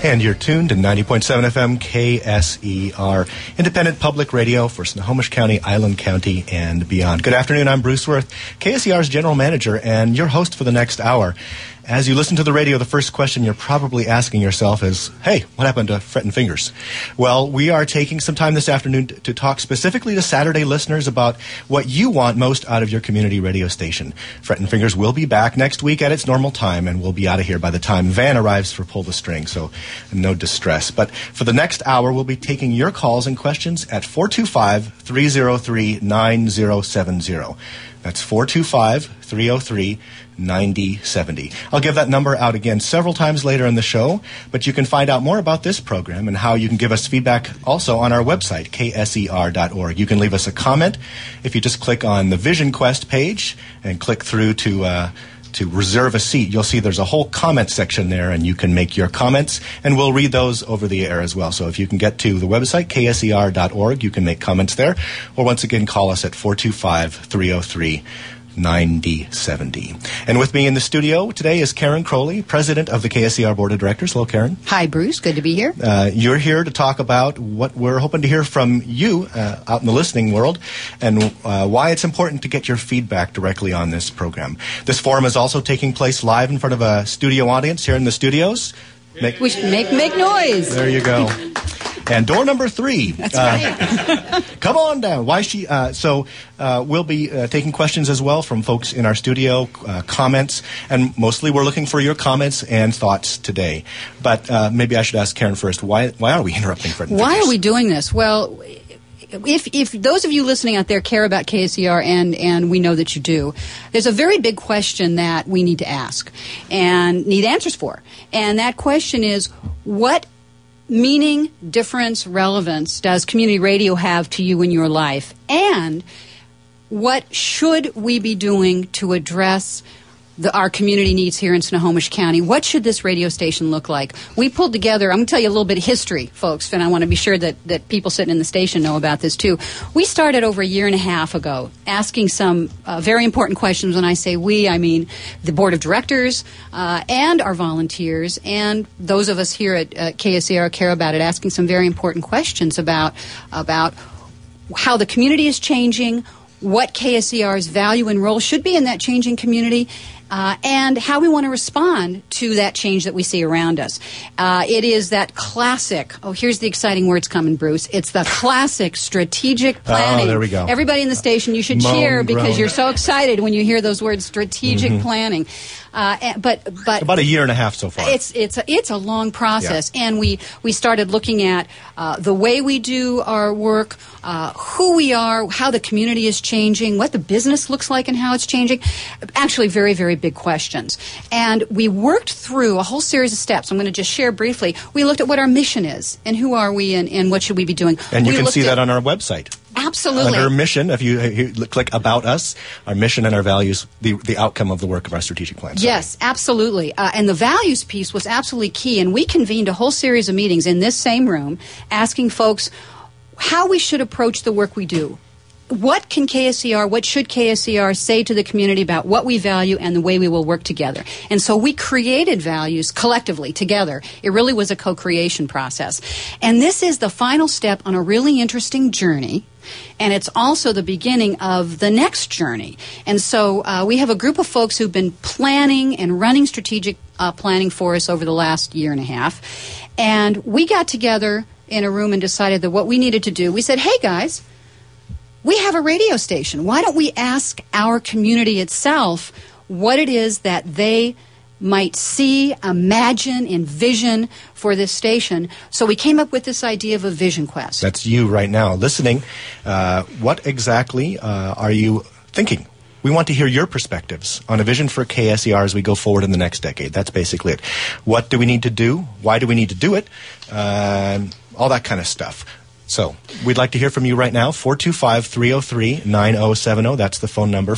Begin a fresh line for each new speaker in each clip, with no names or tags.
And you're tuned to 90.7 FM KSER, independent public radio for Snohomish County, Island County, and beyond. Good afternoon, I'm Bruce Worth, KSER's General Manager, and your host for the next hour. As you listen to the radio, the first question you're probably asking yourself is, hey, what happened to Frettin' Fingers? Well, we are taking some time this afternoon to talk specifically to Saturday listeners about what you want most out of your community radio station. Frettin' Fingers will be back next week at its normal time, and we'll be out of here by the time Van arrives for Pull the String, so no distress. But for the next hour, we'll be taking your calls and questions at 425-303-9070. That's 425-303-9070. I'll give that number out again several times later in the show, but you can find out more about this program and how you can give us feedback also on our website, kser.org. You can leave us a comment if you just click on the Vision Quest page and click through to reserve a seat. You'll see there's a whole comment section there, and you can make your comments, and we'll read those over the air as well. So if you can get to the website, kser.org, you can make comments there, or once again, call us at 425-303-9070. And with me in the studio today is Karen Crowley, President of the KSER Board of Directors. Hello, Karen.
Hi, Bruce. Good to be here.
You're here to talk about what we're hoping to hear from you out in the listening world, and why it's important to get your feedback directly on this program. This forum is also taking place live in front of a studio audience here in the studios.
We should make noise.
There you go. And door number 3.
That's right.
Come on down. We'll be taking questions as well from folks in our studio, comments, and mostly we're looking for your comments and thoughts today. But maybe I should ask Karen first, why are we interrupting Frettin' Fingers?
Why are we doing this? Well, if those of you listening out there care about KSER, and we know that you do, there's a very big question that we need to ask and need answers for. And that question is, what meaning, difference, relevance does community radio have to you in your life? And what should we be doing to address our community needs here in Snohomish County? What should this radio station look like? We pulled together, I'm going to tell you a little bit of history, folks, and I want to be sure that people sitting in the station know about this too. We started over a year and a half ago asking some very important questions. When I say we, I mean the Board of Directors and our volunteers and those of us here at KSER care about it, asking some very important questions about how the community is changing, what KSER's value and role should be in that changing community, and how we want to respond to that change that we see around us. It is that classic, here's the exciting words coming, Bruce. It's the classic strategic planning.
Oh, there we go.
Everybody in the station, you should cheer because you're so excited when you hear those words, strategic planning. But
about a year and a half so far.
It's a long process, and we started looking at the way we do our work, who we are, how the community is changing, what the business looks like and how it's changing. Actually, very, very big questions. And we worked through a whole series of steps. I'm going to just share briefly. We looked at what our mission is and who are we and what should we be doing.
And you can see that on our website.
Absolutely.
Under mission, if you click About Us, our mission and our values, the outcome of the work of our strategic plan.
Yes, absolutely. And the values piece was absolutely key. And we convened a whole series of meetings in this same room asking folks how we should approach the work we do. What should KSER say to the community about what we value and the way we will work together? And so we created values collectively together. It really was a co-creation process. And this is the final step on a really interesting journey. And it's also the beginning of the next journey. And so we have a group of folks who've been planning and running strategic planning for us over the last year and a half. And we got together in a room and decided that what we needed to do, we said, hey, guys, we have a radio station. Why don't we ask our community itself what it is that they might see, imagine, envision for this station? So we came up with this idea of a vision quest.
That's you right now listening. What exactly are you thinking? We want to hear your perspectives on a vision for KSER as we go forward in the next decade. That's basically it. What do we need to do? Why do we need to do it? All that kind of stuff. So we'd like to hear from you right now, 425-303-9070. That's the phone number,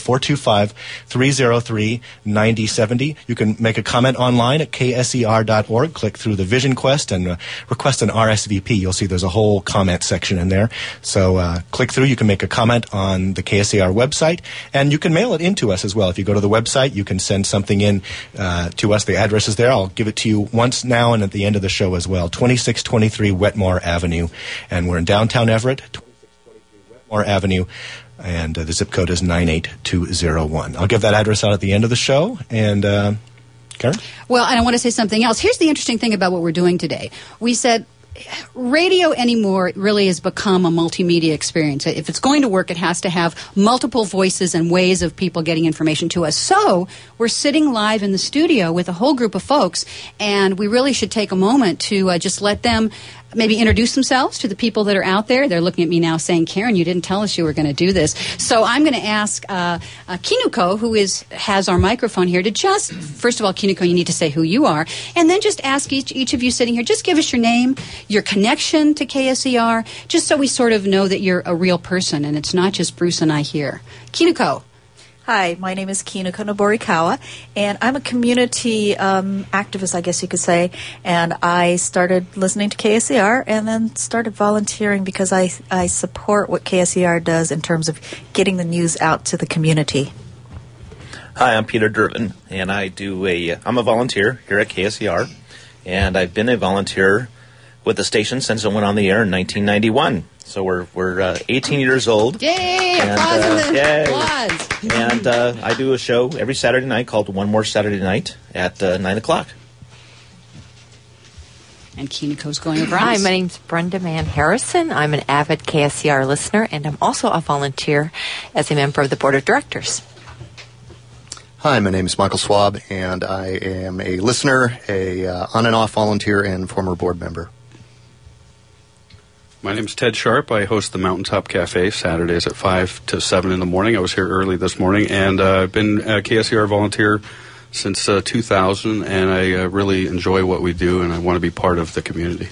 425-303-9070. You can make a comment online at kser.org. Click through the Vision Quest and request an RSVP. You'll see there's a whole comment section in there. So click through. You can make a comment on the KSER website, and you can mail it in to us as well. If you go to the website, you can send something in to us. The address is there. I'll give it to you once now and at the end of the show as well, 2623 Wetmore Avenue. And we're in downtown Everett, 2623 Wetmore Avenue, and the zip code is 98201. I'll give that address out at the end of the show. And Karen?
Well, and I want to say something else. Here's the interesting thing about what we're doing today. We said radio anymore really has become a multimedia experience. If it's going to work, it has to have multiple voices and ways of people getting information to us. So we're sitting live in the studio with a whole group of folks, and we really should take a moment to just let them maybe introduce themselves to the people that are out there. They're looking at me now saying, Karen, you didn't tell us you were going to do this. So I'm going to ask Kinuko, who has our microphone here, to just, first of all, Kinuko, you need to say who you are, and then just ask each of you sitting here, just give us your name, your connection to KSER, just so we sort of know that you're a real person and it's not just Bruce and I here. Kinuko.
Hi, my name is Kinuko Noborikawa, and I'm a community activist, I guess you could say, and I started listening to KSER and then started volunteering because I support what KSER does in terms of getting the news out to the community.
Hi, I'm Peter Durbin, and I'm a volunteer here at KSER, and I've been a volunteer with the station since it went on the air in 1991. So we're 18 years old.
Yay!
And,
Applause!
And I do a show every Saturday night called One More Saturday Night at 9 o'clock.
And Kinuko's going across.
Hi, my name's Brenda Mann Harrison. I'm an avid KSER listener, and I'm also a volunteer as a member of the Board of Directors.
Hi, my name is Michael Swab, and I am a listener, a on and off volunteer, and former board member.
My name's Ted Sharp. I host the Mountaintop Cafe Saturdays at 5 to 7 in the morning. I was here early this morning, and I've been a KSER volunteer since 2000, and I really enjoy what we do, and I want to be part of the community.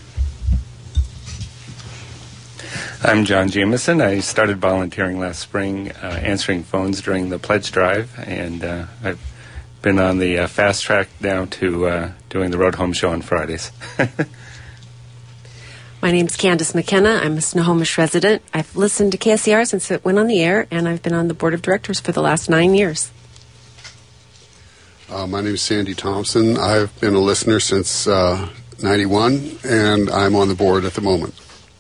I'm John Jameson. I started volunteering last spring, answering phones during the pledge drive, and I've been on the fast track now to doing the Road Home show on Fridays.
My name's Candace McKenna. I'm a Snohomish resident. I've listened to KSER since it went on the air, and I've been on the board of directors for the last 9 years.
My name is Sandy Thompson. I've been a listener since 91, and I'm on the board at the moment.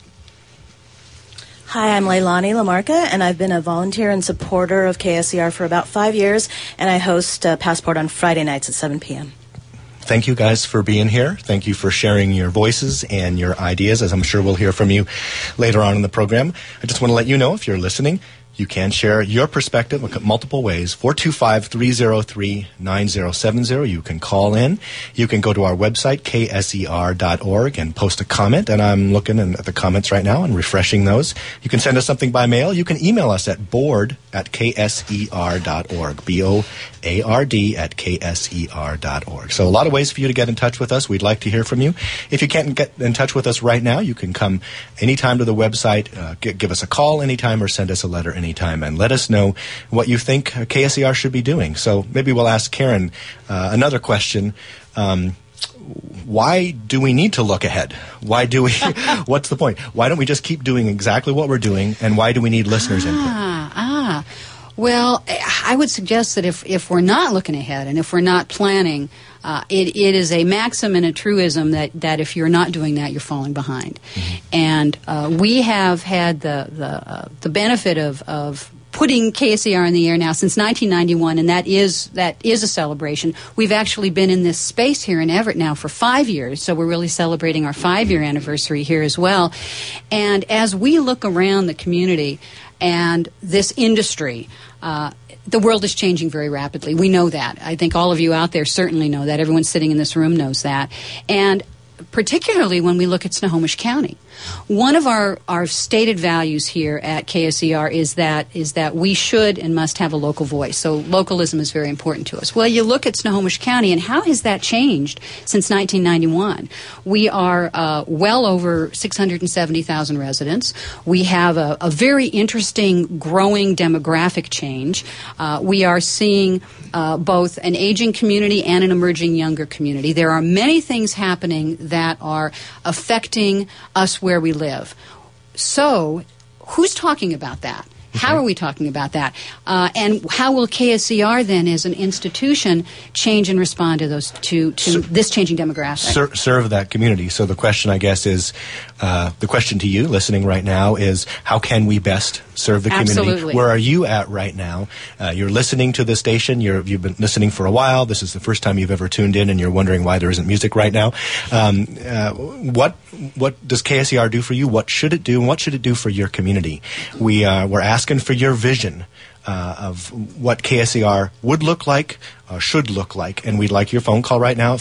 Hi, I'm Leilani Lamarca, and I've been a volunteer and supporter of KSER for about 5 years, and I host Passport on Friday nights at 7 p.m.
Thank you guys for being here. Thank you for sharing your voices and your ideas, as I'm sure we'll hear from you later on in the program. I just want to let you know, if you're listening, you can share your perspective in multiple ways. 425-303-9070. You can call in. You can go to our website, kser.org, and post a comment. And I'm looking at the comments right now and refreshing those. You can send us something by mail. You can email us at board@kser.org, BOARD@kser.org. So a lot of ways for you to get in touch with us. We'd like to hear from you. If you can't get in touch with us right now, you can come anytime to the website, give us a call anytime, or send us a letter anytime, and let us know what you think KSER should be doing. So maybe we'll ask Karen another question. Why do we need to look ahead? Why do we? What's the point? Why don't we just keep doing exactly what we're doing, and why do we need listeners' input?
Well, I would suggest that if we're not looking ahead and if we're not planning, it is a maxim and a truism that if you're not doing that, you're falling behind. Mm-hmm. And we have had the benefit of putting KSER in the air now since 1991, and that is a celebration. We've actually been in this space here in Everett now for 5 years, so we're really celebrating our 5-year anniversary here as well. And as we look around the community and this industry, the world is changing very rapidly. We know that. I think all of you out there certainly know that. Everyone sitting in this room knows that. And particularly when we look at Snohomish County. One of our stated values here at KSER is that we should and must have a local voice. So localism is very important to us. Well, you look at Snohomish County, and how has that changed since 1991? We are well over 670,000 residents. We have a very interesting growing demographic change. We are seeing both an aging community and an emerging younger community. There are many things happening that are affecting us where we live. So, who's talking about that? How are we talking about that? And how will KSER then, as an institution, change and respond to those to this changing demographic?
Serve that community. So the question, I guess, is the question to you listening right now is, how can we best serve the community?
Absolutely.
Where are you at right now? You're listening to the station. You've been listening for a while. This is the first time you've ever tuned in, and you're wondering why there isn't music right now. What does KSER do for you? What should it do, and what should it do for your community? We're asking for your vision of what KSER would look like, should look like, and we'd like your phone call right now at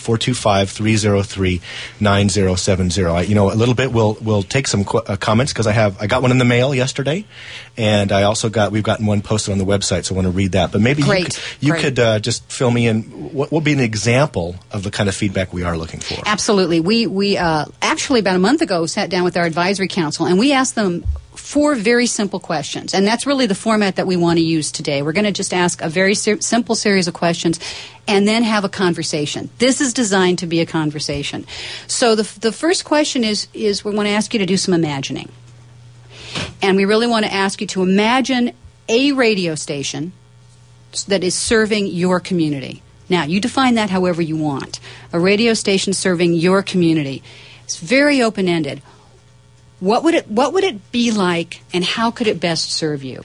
425-303-9070. A little bit we'll take some comments, because I got one in the mail yesterday, and we've gotten one posted on the website, so I want to read that. But maybe you could just fill me in. What will be an example of the kind of feedback we are looking for?
Absolutely. We actually about a month ago sat down with our advisory council, and we asked them 4 very simple questions, and that's really the format that we want to use today. We're going to just ask a very simple series of questions and then have a conversation. This is designed to be a conversation. So the first question is we want to ask you to do some imagining. And we really want to ask you to imagine a radio station that is serving your community. Now, you define that however you want. A radio station serving your community. It's very open-ended. What would it be like, and how could it best serve you?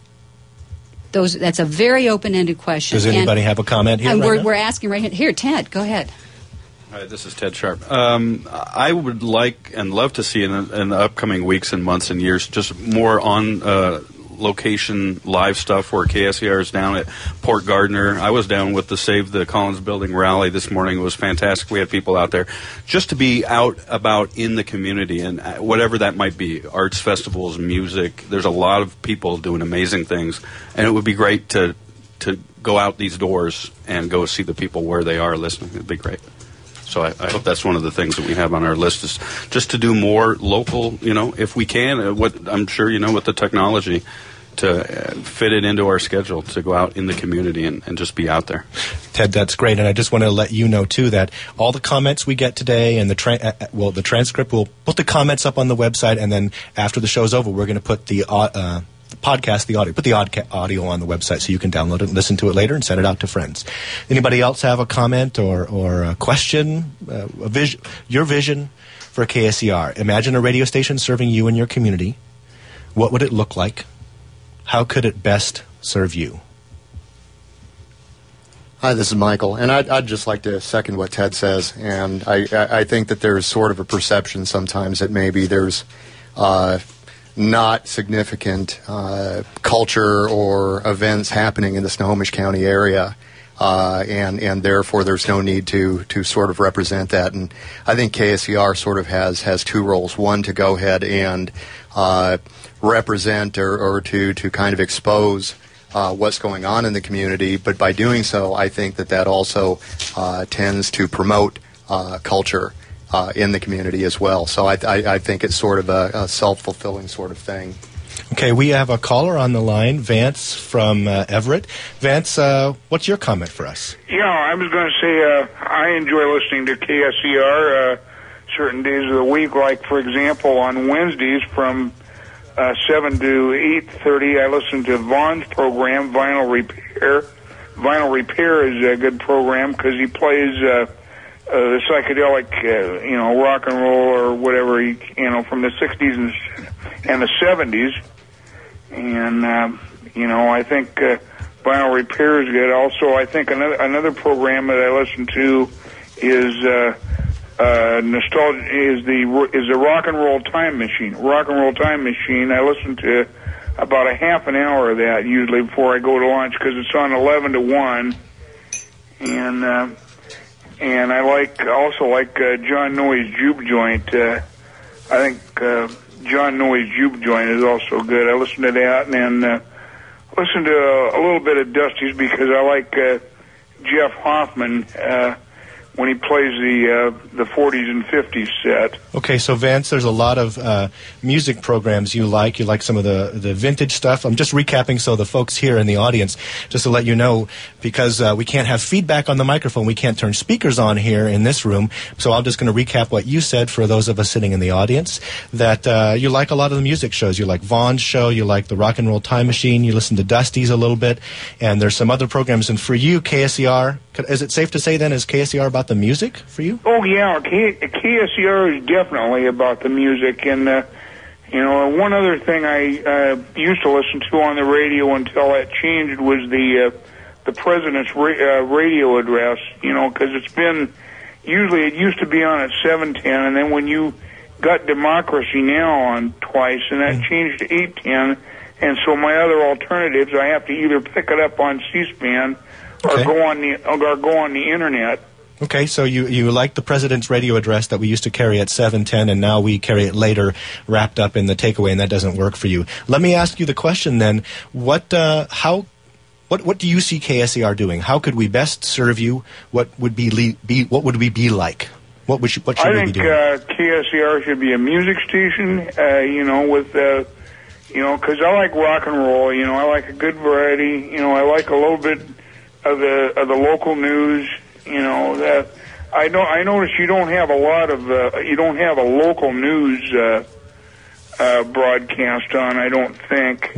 That's a very open-ended question.
Does anybody have a comment here?
And we're asking right here. Ted, go ahead.
Hi, this is Ted Sharp. I would like and love to see in the upcoming weeks and months and years just more on location live stuff, where KSER is down at Port Gardner. I was down with the Save the Collins Building rally this morning. It was fantastic. We had people out there just to be out about in the community, and whatever that might be, arts festivals, music. There's a lot of people doing amazing things, and it would be great to go out these doors and go see the people where they are listening. It'd be great. So I hope that's one of the things that we have on our list, is just to do more local, if we can. What I'm sure with the technology, to fit it into our schedule to go out in the community and just be out there.
Ted, that's great. And I just want to let you know, too, that all the comments we get today and the transcript, we'll put the comments up on the website, and then after the show's over, we're going to put the podcast, the audio, put the audio on the website so you can download it and listen to it later and send it out to friends. Anybody else have a comment or a question, your vision for KSER? Imagine a radio station serving you and your community. What would it look like? How could it best serve you?
Hi, this is Michael, and I'd just like to second what Ted says. And I think that there's sort of a perception sometimes that maybe there's not significant culture or events happening in the Snohomish County area, and therefore there's no need to sort of represent that. And I think KSER sort of has 2 roles: one, to go ahead and represent or to kind of expose what's going on in the community, but by doing so, I think that also tends to promote culture in the community as well. So I think it's sort of a self-fulfilling sort of thing.
Okay, we have a caller on the line, Vance from Everett. Vance, what's your comment for us?
Yeah, I was going to say I enjoy listening to KSER certain days of the week, like, for example, on Wednesdays from 7 to 8:30, I listen to Vaughn's program, Vinyl Repair. Vinyl Repair is a good program because he plays the psychedelic, rock and roll or whatever, from the 60s and the 70s. And, I think Vinyl Repair is good. Also, I think another program that I listen to is nostalgia is the Rock and Roll Time Machine. Rock and Roll Time Machine. I listen to about a half an hour of that usually before I go to lunch because it's on 11 to 1. And I also like John Noy's Juke Joint I think John Noy's Juke Joint is also good. I listen to that, and then listen to a little bit of Dusty's because I like Jeff Hoffman when he plays the 40s and 50s set.
Okay, so Vance, there's a lot of music programs you like. You like some of the vintage stuff. I'm just recapping so the folks here in the audience, just to let you know, because we can't have feedback on the microphone. We can't turn speakers on here in this room. So I'm just going to recap what you said for those of us sitting in the audience, that you like a lot of the music shows. You like Vaughn's show. You like the Rock and Roll Time Machine. You listen to Dusty's a little bit. And there's some other programs. And for you, KSER, is it safe to say then, is KSER about the music for you?
Oh, yeah. KSER is definitely about the music. And, one other thing I used to listen to on the radio until that changed was the president's radio address, because it's been, usually it used to be on at 7:10, and then when you got Democracy Now! On twice, and that changed to 8:10, and so my other alternatives, I have to either pick it up on C-SPAN or go on the internet.
Okay, so you like the president's radio address that we used to carry at 7:10, and now we carry it later, wrapped up in the takeaway, and that doesn't work for you. Let me ask you the question then: what do you see KSER doing? How could we best serve you? What would what would we be like? What should we be doing?
I think KSER should be a music station. With because I like rock and roll. I like a good variety. I like a little bit of the local news. That I notice you don't have a lot of you don't have a local news broadcast on. I don't think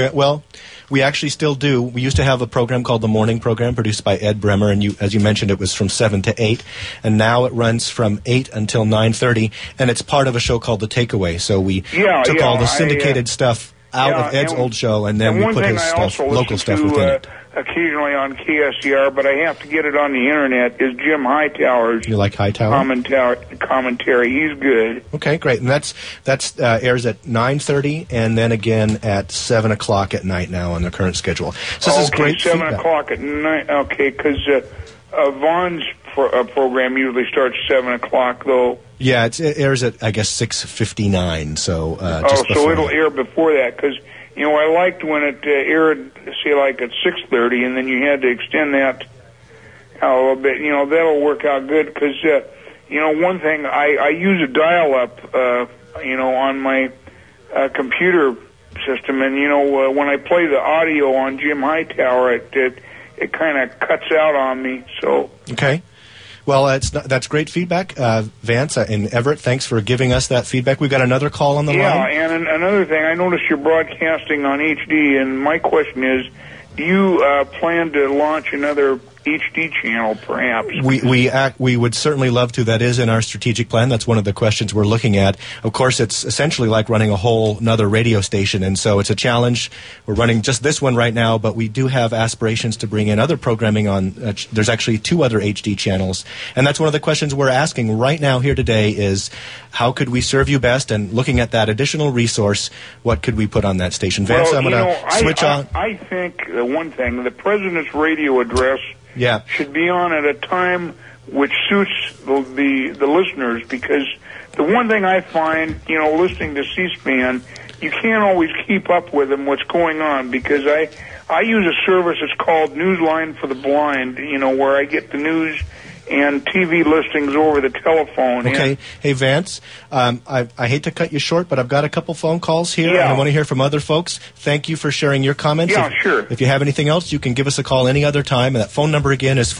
we actually still do. We used to have a program called the Morning Program, produced by Ed Bremer, and as you mentioned, it was from 7 to 8, and now it runs from 8 until 9:30, and it's part of a show called The Takeaway. So we took all the syndicated stuff out of Ed's old show, and then we put his stuff, local stuff within it.
Occasionally on KSER, but I have to get it on the internet, is Jim Hightower's.
You like Hightower?
Commentary. He's good.
Okay, great. And that's airs at 9:30 and then again at 7 o'clock at night now on the current schedule. So this is great
7
feedback.
o'clock at night. Okay, because Vaughn's program usually starts 7 o'clock, though.
Yeah, it airs at, I guess, 6:59. So
so it'll air before that, because I liked when it aired, say, like at 6:30, and then you had to extend that a little bit. That'll work out good, because, one thing, I use a dial-up, on my computer system, and, when I play the audio on Jim Hightower, it kind of cuts out on me, so...
Okay. Well, that's great feedback. Vance and Everett, thanks for giving us that feedback. We've got another call on the line.
Yeah, and another thing, I noticed you're broadcasting on HD, and my question is, do you plan to launch another HD channel, perhaps?
We would certainly love to. That is in our strategic plan. That's one of the questions we're looking at. Of course, it's essentially like running a whole another radio station, and so it's a challenge. We're running just this one right now, but we do have aspirations to bring in other programming on. There's actually 2 other HD channels, and that's one of the questions we're asking right now here today is, how could we serve you best? And looking at that additional resource, what could we put on that station? Vance, I'm going to switch on.
I think the one thing, the president's radio address should be on at a time which suits the listeners, because the one thing I find, listening to C-SPAN, you can't always keep up with them, what's going on, because I use a service that's called Newsline for the Blind, where I get the news and TV listings over the telephone.
Okay. Hey, Vance, I hate to cut you short, but I've got a couple phone calls here, and I want to hear from other folks. Thank you for sharing your comments.
Yeah, sure.
If you have anything else, you can give us a call any other time. And that phone number again is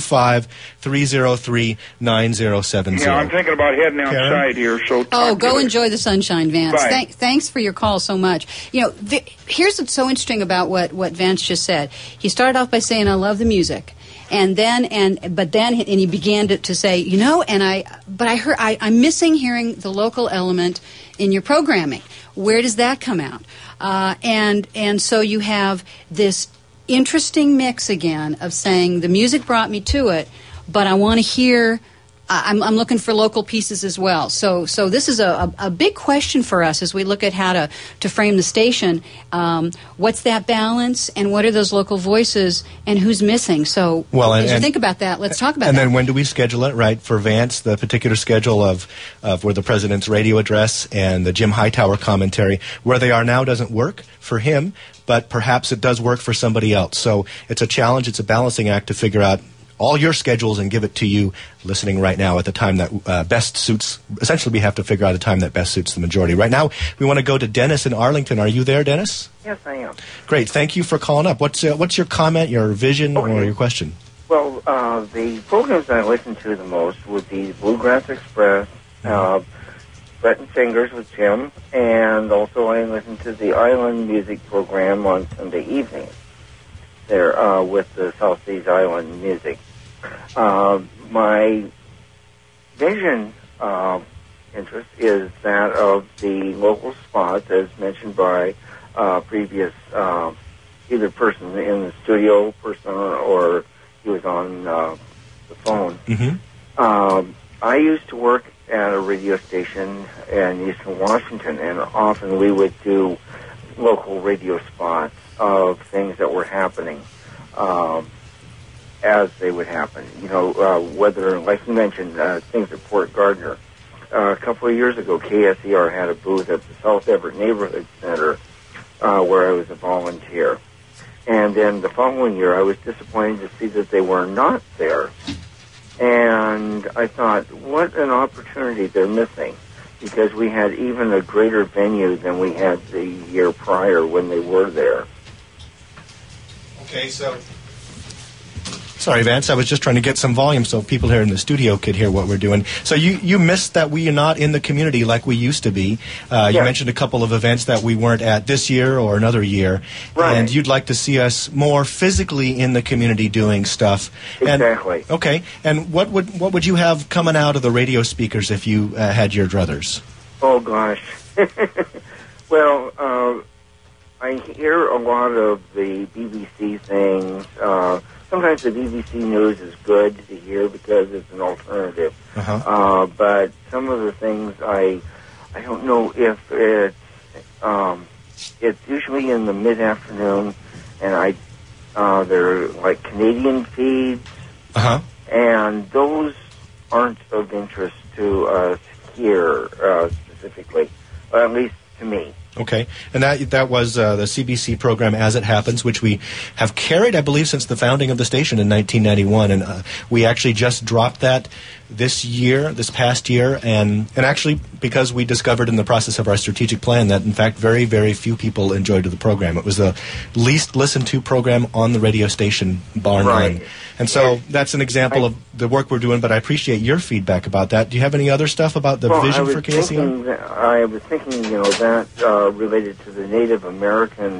425-303-9070.
Yeah, I'm thinking about heading outside here. So
go enjoy the sunshine, Vance.
Bye.
Thanks for your call so much. Here's what's so interesting about what Vance just said. He started off by saying, I love the music. And then he began to say, I'm missing hearing the local element in your programming. Where does that come out? And so you have this interesting mix again of saying the music brought me to it, but I want to hear I'm looking for local pieces as well. So this is a big question for us as we look at how to frame the station. What's that balance, and what are those local voices, and who's missing? So as you think about that, let's talk about that.
And then when do we schedule it, right? For Vance, the particular schedule of where the president's radio address and the Jim Hightower commentary, where they are now doesn't work for him, but perhaps it does work for somebody else. So it's a challenge, it's a balancing act to figure out all your schedules and give it to you listening right now at the time that best suits. Essentially, we have to figure out a time that best suits the majority. Right now, we want to go to Dennis in Arlington. Are you there, Dennis?
Yes, I am.
Great. Thank you for calling up. What's your comment, your vision, or your question?
Well, the programs I listen to the most would be Bluegrass Express, Brett and Fingers with Jim, and also I listen to the Island Music program on Sunday evenings there with the South Seas Island Music. My vision interest is that of the local spots, as mentioned by previous either person in the studio person or he was on the phone. I used to work at a radio station in Eastern Washington, and often we would do local radio spots of things that were happening as they would happen. You know, whether, like you mentioned, things at Port Gardner. A couple of years ago, KSER had a booth at the South Everett Neighborhood Center where I was a volunteer. And then the following year, I was disappointed to see that they were not there. And I thought, what an opportunity they're missing, because we had even a greater venue than we had the year prior when they were there.
Okay, so... Sorry, Vance, I was just trying to get some volume so people here in the studio could hear what we're doing. So you missed that we are not in the community like we used to be. You mentioned a couple of events that we weren't at this year or another year.
Right.
And you'd like to see us more physically in the community doing stuff.
Exactly.
And, okay. And what would you have coming out of the radio speakers if you had your druthers?
Oh, gosh. Well, I hear a lot of the BBC things. Sometimes the BBC News is good to hear because it's an alternative. But some of the things I don't know if it's usually in the mid-afternoon, and they're like Canadian feeds, and those aren't of interest to us here specifically, or at least to me.
Okay, and that was the CBC program As It Happens, which we have carried, I believe, since the founding of the station in 1991, and we actually just dropped that this past year, and actually because we discovered in the process of our strategic plan that, in fact, very, very few people enjoyed the program. It was the least listened to program on the radio station, bar none. And so that's an example of the work we're doing, but I appreciate your feedback about that. Do you have any other stuff about the vision for KSER?
I was thinking, that related to the Native American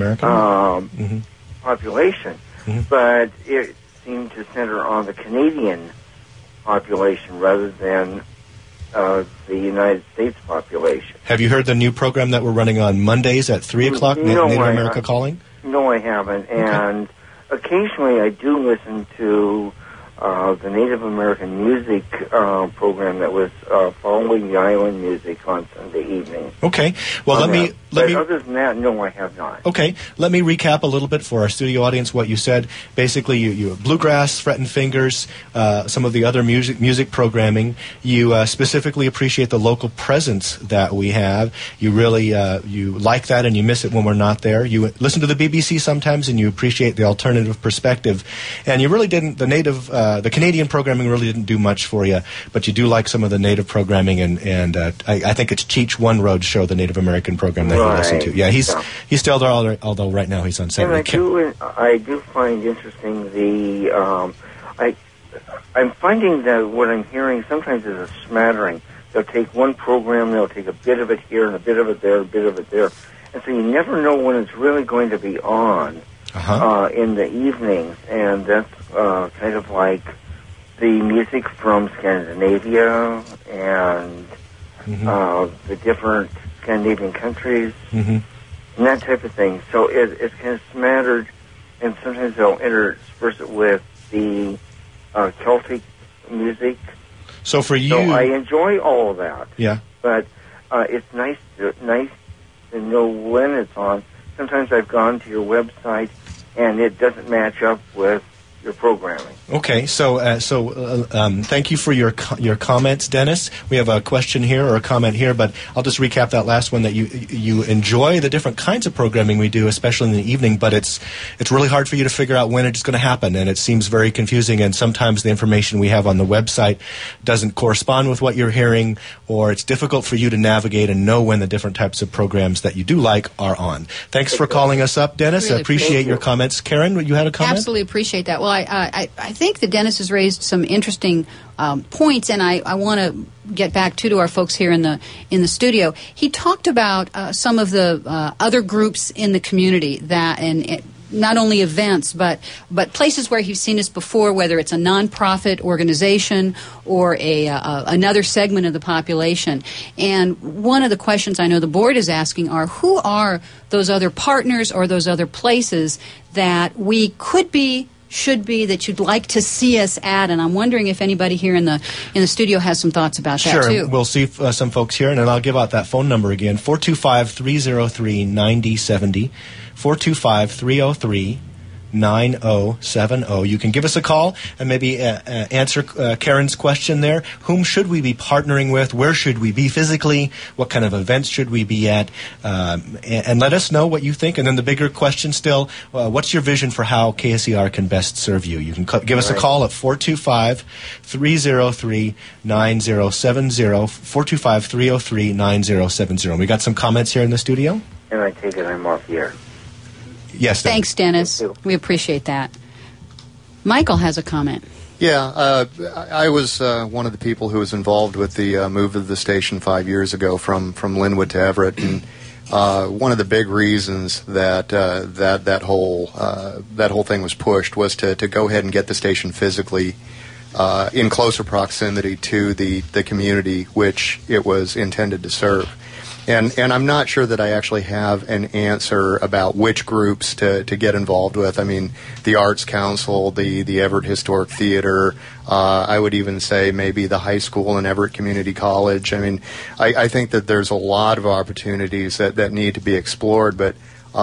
population, but it seemed to center on the Canadian population rather than the United States population.
Have you heard the new program that we're running on Mondays at 3 o'clock, Native America Calling?
No, I haven't. Okay. And occasionally I do listen to the Native American music program that was following the island music on Sunday evening.
Okay. Well, let me.
Other than that, no, I have not.
Okay. Let me recap a little bit for our studio audience what you said. Basically, you bluegrass, Fret and Fingers, some of the other music programming. You specifically appreciate the local presence that we have. You really you like that, and you miss it when we're not there. You listen to the BBC sometimes, and you appreciate the alternative perspective. And you really didn't. The Canadian programming really didn't do much for you, but you do like some of the native programming, and I think it's Cheech One Road Show, the Native American program that you listen to. Yeah, he's still there, although right now he's on Saturday.
And I do find interesting I'm finding that what I'm hearing sometimes is a smattering. They'll take one program, they'll take a bit of it here and a bit of it there, a bit of it there, and so you never know when it's really going to be on in the evenings, and that's kind of like the music from Scandinavia and the different Scandinavian countries and that type of thing. So it's kind of smattered, and sometimes they'll intersperse it with the Celtic music
So for you,
So I enjoy all of that.
Yeah.
But it's nice to know when it's on. Sometimes I've gone to your website and it doesn't match up with your programming.
Okay, so thank you for your comments, Dennis. We have a question here or a comment here, but I'll just recap that last one, that you enjoy the different kinds of programming we do, especially in the evening, but it's really hard for you to figure out when it's going to happen, and it seems very confusing, and sometimes the information we have on the website doesn't correspond with what you're hearing, or it's difficult for you to navigate and know when the different types of programs that you do like are on. Thanks for calling us up, Dennis.
Really
I appreciate your comments. Karen, you had a comment?
Absolutely appreciate that. Well, I think that Dennis has raised some interesting points, and I want to get back to our folks here in the studio. He talked about some of the other groups in the community that and not only events, but places where he's seen us before, whether it's a nonprofit organization or another segment of the population. And one of the questions I know the board is asking are, who are those other partners or those other places that we could be, should be, that you'd like to see us at? And I'm wondering if anybody here in the studio has some thoughts about that too.
Sure, we'll see some folks here, and then I'll give out that phone number again, 425-303-9070, 425-303-9070. You can give us a call and maybe answer Karen's question there. Whom should we be partnering with? Where should we be physically? What kind of events should we be at? And let us know what you think. And then the bigger question still, what's your vision for how KSER can best serve you? You can give us a call at 425-303-9070, 425-303-9070. We got some comments here in the studio.
And I take it I'm off the air.
Yes, Dennis.
Thanks, Dennis. We appreciate that. Michael has a comment.
Yeah, I was one of the people who was involved with the move of the station 5 years ago from Linwood to Everett, and one of the big reasons that that whole thing was pushed was to go ahead and get the station physically in closer proximity to the community which it was intended to serve. And I'm not sure that I actually have an answer about which groups to get involved with. I mean, the Arts Council, the Everett Historic Theater, I would even say maybe the high school and Everett Community College. I mean, I think that there's a lot of opportunities that need to be explored, but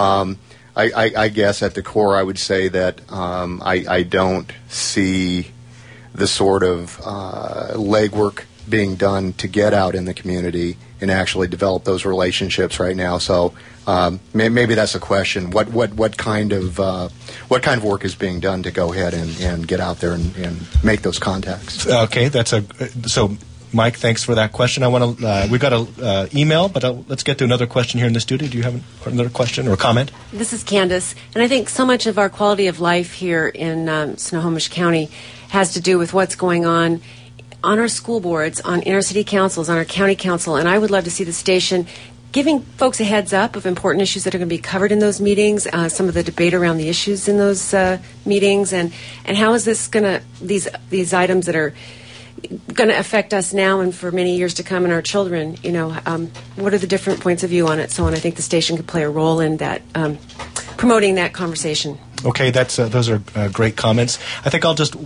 I guess at the core I would say that I don't see the sort of legwork being done to get out in the community and actually develop those relationships right now. So maybe that's a question. What kind of work is being done to go ahead and get out there and make those contacts?
Okay, so. Mike, thanks for that question. We've got an email, but let's get to another question here in the studio. Do you have another question or comment?
This is Candace, and I think so much of our quality of life here in Snohomish County has to do with what's going on our school boards, on inner city councils, on our county council, and I would love to see the station giving folks a heads up of important issues that are going to be covered in those meetings, some of the debate around the issues in those meetings, and how is this going to, these items that are going to affect us now and for many years to come and our children, what are the different points of view on it, so on. I think the station could play a role in that, promoting that conversation.
Okay, those are great comments. I think I'll just...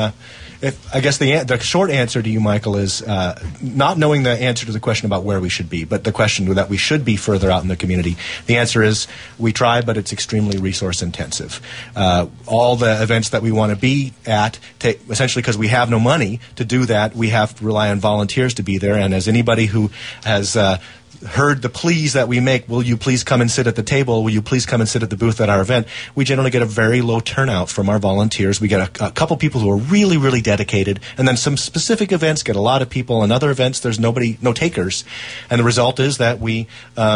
I guess the short answer to you, Michael, is not knowing the answer to the question about where we should be, but the question that we should be further out in the community. The answer is we try, but it's extremely resource intensive. All the events that we want to be at, essentially because we have no money to do that, we have to rely on volunteers to be there. And as anybody who has heard the pleas that we make, will you please come and sit at the table, will you please come and sit at the booth at our event, we generally get a very low turnout from our volunteers. We get a couple people who are really, really dedicated, and then some specific events get a lot of people, and other events there's no takers. And the result is that we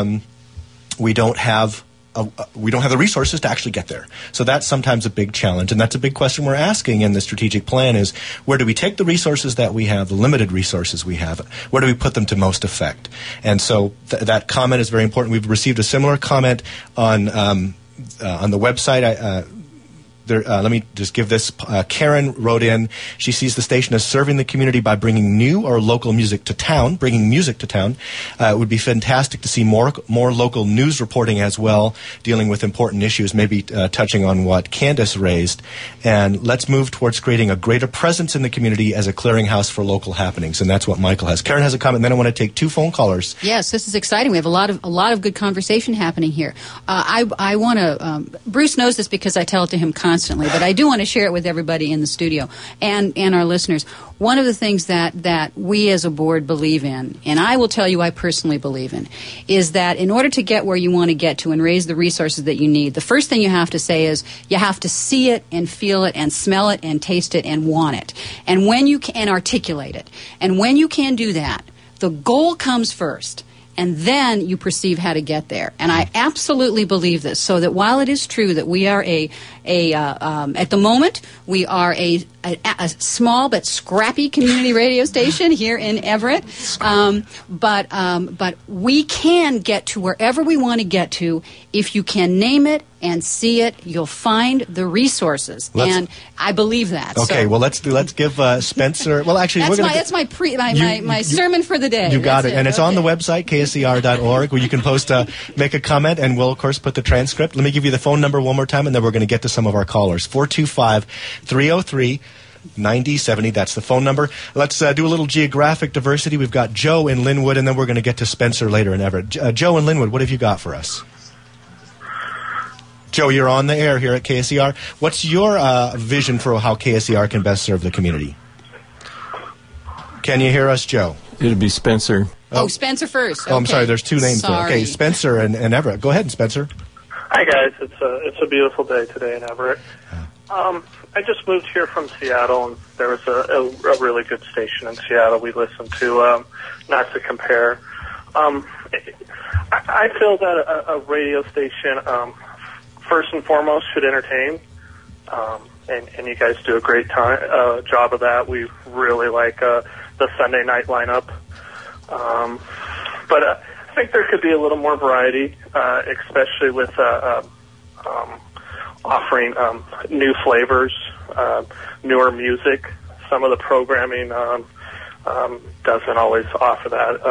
don't have the resources to actually get there. So that's sometimes a big challenge, and that's a big question we're asking in the strategic plan is, where do we take the resources that we have, the limited resources we have, where do we put them to most effect? And so that comment is very important. We've received a similar comment on the website. let me just give this. Karen wrote in. She sees the station as serving the community by bringing new or local music to town. It would be fantastic to see more local news reporting as well, dealing with important issues, maybe touching on what Candace raised. And let's move towards creating a greater presence in the community as a clearinghouse for local happenings. And that's what Michael has. Karen has a comment. Then I want to take 2 phone callers.
Yes, this is exciting. We have a lot of good conversation happening here. I want to. Bruce knows this because I tell it to him constantly, but I do want to share it with everybody in the studio and our listeners. One of the things that we as a board believe in, and I will tell you I personally believe in, is that in order to get where you want to get to and raise the resources that you need, the first thing you have to say is you have to see it and feel it and smell it and taste it and want it. And when you can articulate it. And when you can do that, the goal comes first. And then you perceive how to get there. And I absolutely believe this. So that while it is true that we are at the moment, we are a small but scrappy community radio station here in Everett. But we can get to wherever we want to get to if you can name it and see it. You'll find the resources, and I believe that.
Okay, well let's give Spencer. Well, actually,
that's my sermon for the day.
You got it, and it's on the website kscr.org where you can post make a comment, and we'll of course put the transcript. Let me give you the phone number one more time, and then we're going to get to some of our callers. 425-303-9070. That's the phone number. Let's do a little geographic diversity. We've got Joe in Linwood, and then we're going to get to Spencer later in Everett. Joe in Linwood, what have you got for us? Joe, you're on the air here at KSER. What's your vision for how KSER can best serve the community? Can you hear us, Joe?
It'd be Spencer.
Oh, Spencer first. Okay.
Oh, I'm sorry. There's 2 names there. Okay, Spencer and Everett. Go ahead, Spencer.
Hi, guys. It's a beautiful day today in Everett. I just moved here from Seattle, and there was a really good station in Seattle we listened to, not to compare. I feel that a radio station, first and foremost, should entertain, and you guys do a great job of that. We really like the Sunday night lineup. But I think there could be a little more variety, especially with offering new flavors, newer music. Some of the programming doesn't always offer that.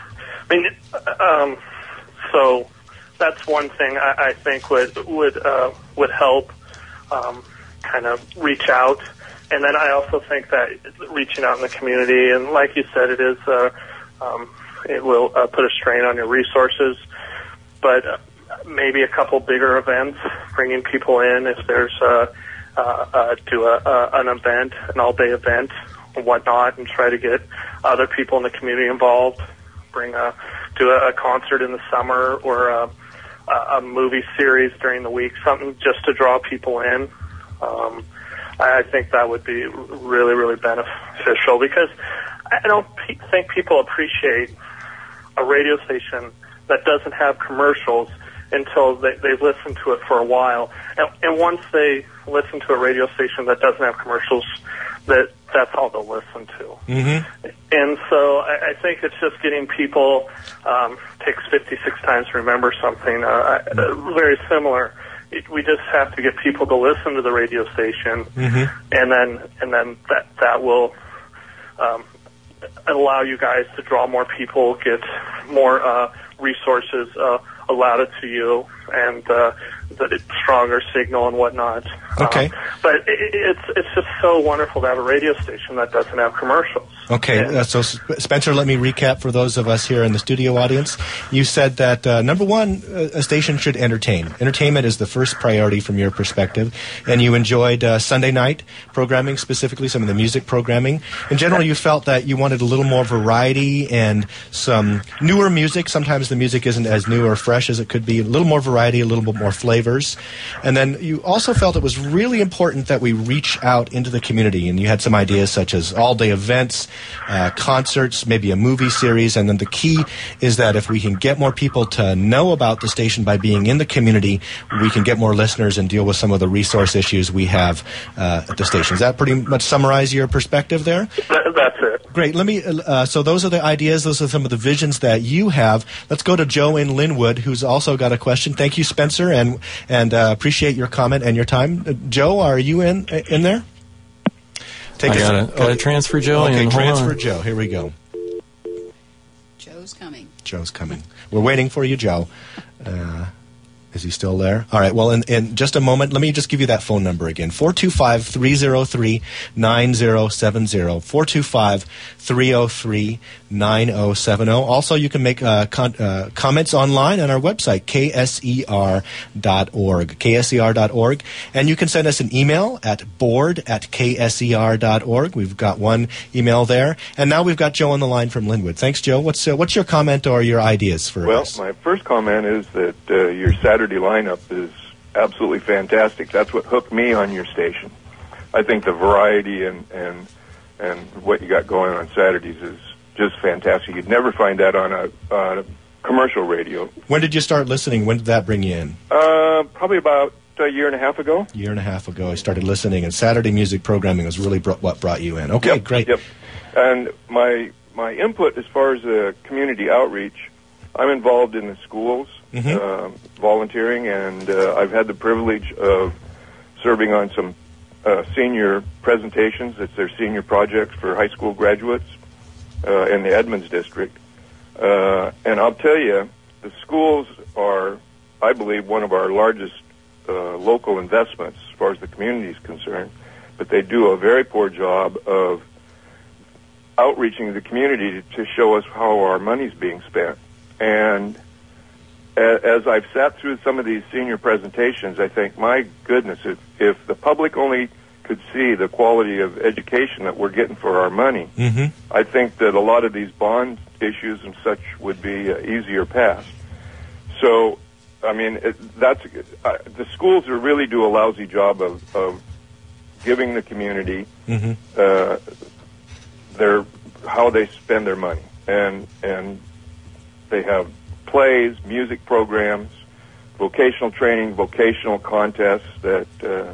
So that's one thing I think would help kind of reach out. And then I also think that reaching out in the community, and like you said, it is it will put a strain on your resources, but maybe a couple bigger events, bringing people in if there's an event, an all-day event and whatnot, and try to get other people in the community involved, do a concert in the summer or a movie series during the week, something just to draw people in. I think that would be really, really beneficial, because I don't think people appreciate a radio station that doesn't have commercials until they've listened to it for a while. And once they listen to a radio station that doesn't have commercials, that's all they'll listen to. Mm-hmm. And so I think it's just getting people, takes 56 times to remember something, very similar. We just have to get people to listen to the radio station, mm-hmm. and then that will allow you guys to draw more people, get more resources allotted to you, and the stronger signal and whatnot.
Okay.
But it's just so wonderful to have a radio station that doesn't have commercials.
Okay, so Spencer, let me recap for those of us here in the studio audience. You said that, number one, a station should entertain. Entertainment is the first priority from your perspective, and you enjoyed Sunday night programming, specifically some of the music programming. In general, you felt that you wanted a little more variety and some newer music. Sometimes the music isn't as new or fresh as it could be. A little more variety, a little bit more flavors. And then you also felt it was really important that we reach out into the community, and you had some ideas such as all-day events, concerts, maybe a movie series, and then the key is that if we can get more people to know about the station by being in the community, we can get more listeners and deal with some of the resource issues we have at the station. Does that pretty much summarize your perspective there?
That's it.
Great. Let me. So those are the ideas. Those are some of the visions that you have. Let's go to Joe in Linwood, who's also got a question. Thank you, Spencer, and appreciate your comment and your time. Joe, are you in there?
Gotta transfer Joe.
Okay,
in.
Transfer Joe. Here we go.
Joe's coming.
We're waiting for you, Joe. Is he still there? All right, well, in just a moment, let me just give you that phone number again. 425-303-9070. 425-303-9070. Also, you can make comments online on our website, kser.org. kser.org. And you can send us an email at board@kser.org. We've got one email there. And now we've got Joe on the line from Linwood. Thanks, Joe. What's your comment or your ideas for us?
Well, my first comment is that your Saturday lineup is absolutely fantastic. That's what hooked me on your station. I think the variety and what you got going on Saturdays is just fantastic. You'd never find that on a commercial radio.
When did you start listening? When did that bring you in?
Probably about a year and a half ago.
A year and a half ago, I started listening, and Saturday music programming was really what brought you in. Okay, great.
Yep. And my input as far as community outreach, I'm involved in the schools, volunteering, and I've had the privilege of serving on some senior presentations. It's their senior projects for high school graduates in the Edmonds district. And I'll tell you, the schools are, I believe, one of our largest local investments as far as the community is concerned, but they do a very poor job of outreaching the community to show us how our money's being spent. And as I've sat through some of these senior presentations, I think, my goodness, if the public only could see the quality of education that we're getting for our money, I think that a lot of these bond issues and such would be easier passed. So, I mean, the schools really do a lousy job of giving the community how they spend their money, and they have plays, music programs, vocational training, vocational contests that,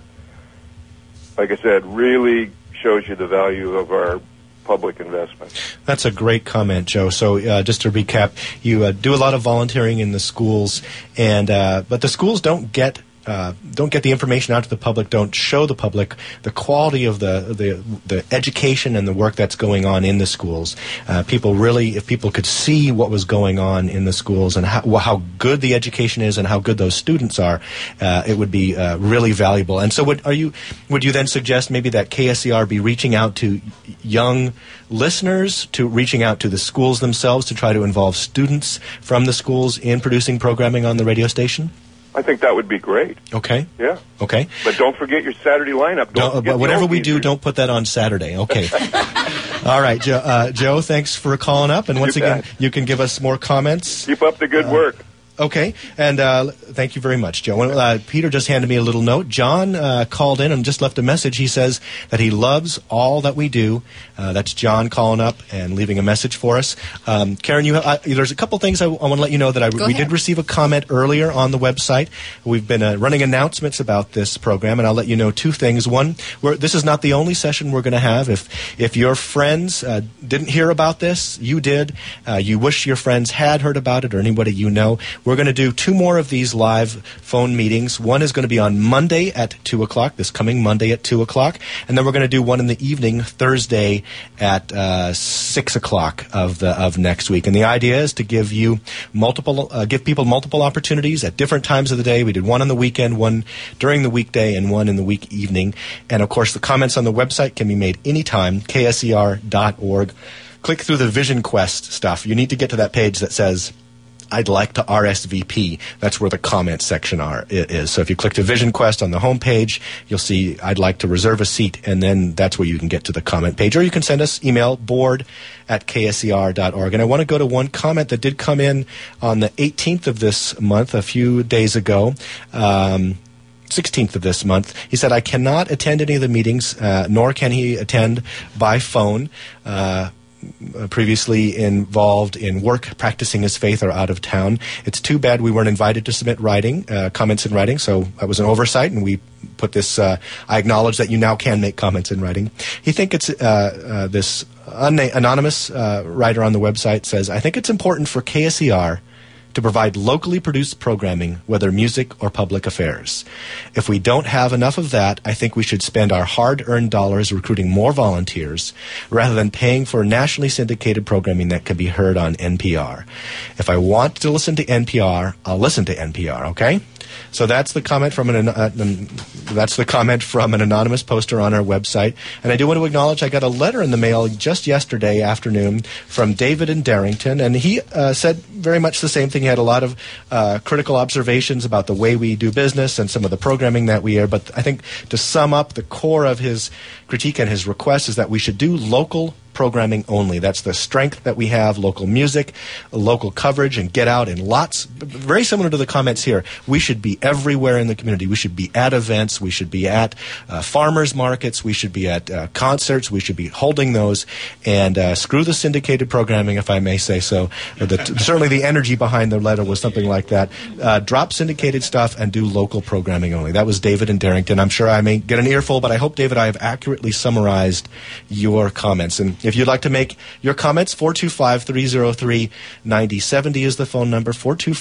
like I said, really shows you the value of our public investment.
That's a great comment, Joe. So just to recap, you do a lot of volunteering in the schools, and but the schools don't get the information out to the public, don't show the public the quality of the education and the work that's going on in the schools. If people could see what was going on in the schools and how good the education is and how good those students are, it would be really valuable. And so would you then suggest maybe that KSER be reaching out to young listeners, to reaching out to the schools themselves to try to involve students from the schools in producing programming on the radio station?
I think that would be great.
Okay.
Yeah.
Okay.
But don't forget your Saturday lineup.
But whatever we do, don't put that on Saturday. Okay. All right, Joe, thanks for calling up. And once again, you can give us more comments.
Keep up the good work.
Okay, and thank you very much, Joe. Peter just handed me a little note. John called in and just left a message. He says that he loves all that we do. That's John calling up and leaving a message for us. Karen, there's a couple things I want to let you know that we did receive a comment earlier on the website. We've been running announcements about this program, and I'll let you know two things. One, this is not the only session we're going to have. If your friends didn't hear about this, you did, you wish your friends had heard about it, or anybody you know, we're going to do two more of these live phone meetings. One is going to be on Monday at 2 o'clock, this coming Monday at 2 o'clock. And then we're going to do one in the evening, Thursday at 6 o'clock of next week. And the idea is to give people multiple opportunities at different times of the day. We did one on the weekend, one during the weekday, and one in the week evening. And, of course, the comments on the website can be made anytime, kser.org. Click through the Vision Quest stuff. You need to get to that page that says, I'd like to RSVP. That's where the comment section is. So if you click to Vision Quest on the home page, you'll see I'd like to reserve a seat, and then that's where you can get to the comment page. Or you can send us email, board@kser.org. And I want to go to one comment that did come in on the 18th of this month, a few days ago. 16th of this month. He said, I cannot attend any of the meetings, nor can he attend by phone. Previously involved in work, practicing his faith, or out of town. It's too bad we weren't invited to submit comments in writing, so that was an oversight, and we put this, I acknowledge that you now can make comments in writing. He thinks it's this anonymous writer on the website says, I think it's important for KSER to provide locally produced programming, whether music or public affairs. If we don't have enough of that, I think we should spend our hard-earned dollars recruiting more volunteers rather than paying for nationally syndicated programming that can be heard on NPR. If I want to listen to NPR, I'll listen to NPR, okay? So that's the comment from an anonymous poster on our website. And I do want to acknowledge I got a letter in the mail just yesterday afternoon from David in Darrington, and he said very much the same thing. He had a lot of critical observations about the way we do business and some of the programming that we air. But I think to sum up, the core of his critique and his request is that we should do local programming only. That's the strength that we have, local music, local coverage, and get out in lots. Very similar to the comments here. We should be everywhere in the community. We should be at events. We should be at farmers markets. We should be at concerts. We should be holding those. And screw the syndicated programming, if I may say so. Certainly the energy behind the letter was something like that. Drop syndicated stuff and do local programming only. That was David in Darrington. I'm sure I may get an earful, but I hope, David, I have accurately summarized your comments. And if you'd like to make your comments, 425-303-9070 is the phone number,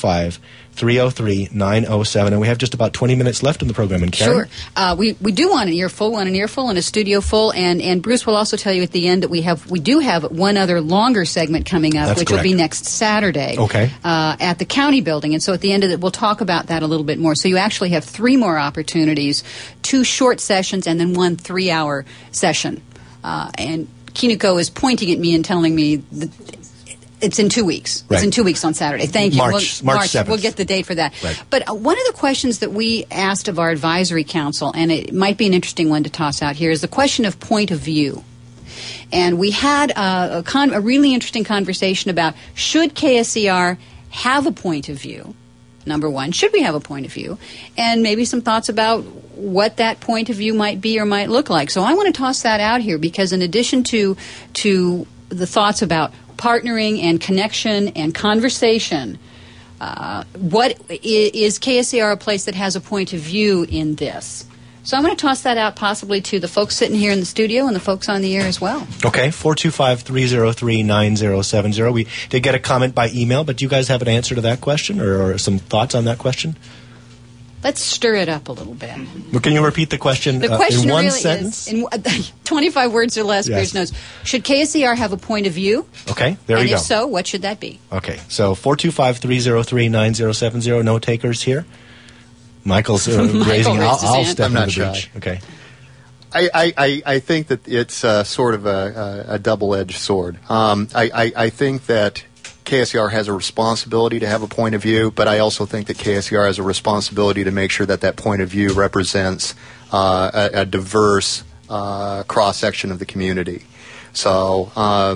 425-303-907. And we have just about 20 minutes left in the program. And Karen?
Sure. We do want an earful, and a studio full. And Bruce will also tell you at the end that we do have one other longer segment coming up,
That's
which
correct.
will be next Saturday.
Okay.
At the county building. And so at the end of it, we'll talk about that a little bit more. So you actually have 3 more opportunities, 2 short sessions and then 1 3-hour session. And Kinuko is pointing at me and telling me that it's in 2 weeks.
Right.
It's in 2 weeks on Saturday. Thank you.
March 7th.
We'll get the date for that.
Right.
But one of the questions that we asked of our advisory council, and it might be an interesting one to toss out here, is the question of point of view. And we had a really interesting conversation about, should KSER have a point of view? Number one, should we have a point of view? And maybe some thoughts about what that point of view might be or might look like. So I want to toss that out here because in addition to the thoughts about partnering and connection and conversation, what is KSER a place that has a point of view in this? So I'm going to toss that out possibly to the folks sitting here in the studio and the folks on the air as well.
Okay, 425-303-9070. We did get a comment by email, but do you guys have an answer to that question or some thoughts on that question?
Let's stir it up a little bit.
Well, can you repeat the question,
The question
in one
really
sentence?
is, in 25 words or less,
Yes.
Bruce knows. Should KSER have a point of view?
Okay, there
and
you go.
if so, what should that be?
Okay, so 425-303-9070. No takers here? Michael's raising.
raised
I'll
his
step
I'm
in
not
the
shy.
breach. Okay.
I think that it's sort of a double-edged sword. I think that KSER has a responsibility to have a point of view, but I also think that KSER has a responsibility to make sure that that point of view represents a diverse cross-section of the community. So,